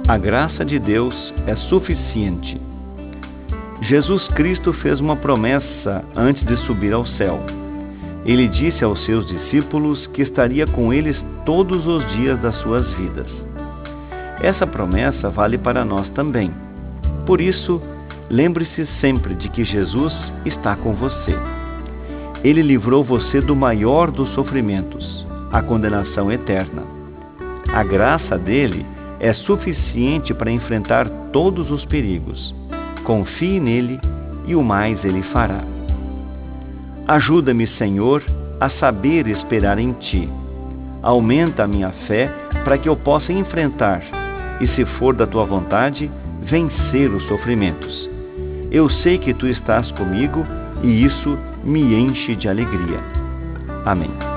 A graça de Deus é suficiente. Jesus Cristo fez uma promessa antes de subir ao céu. Ele disse aos seus discípulos que estaria com eles todos os dias das suas vidas. Essa promessa vale para nós também. Por isso, lembre-se sempre de que Jesus está com você. Ele livrou você do maior dos sofrimentos, a condenação eterna. A graça dele é suficiente para enfrentar todos os perigos. Confie nele e o mais ele fará. Ajuda-me, Senhor, a saber esperar em Ti. Aumenta a minha fé para que eu possa enfrentar e, se for da Tua vontade, vencer os sofrimentos. Eu sei que Tu estás comigo e isso me enche de alegria. Amém.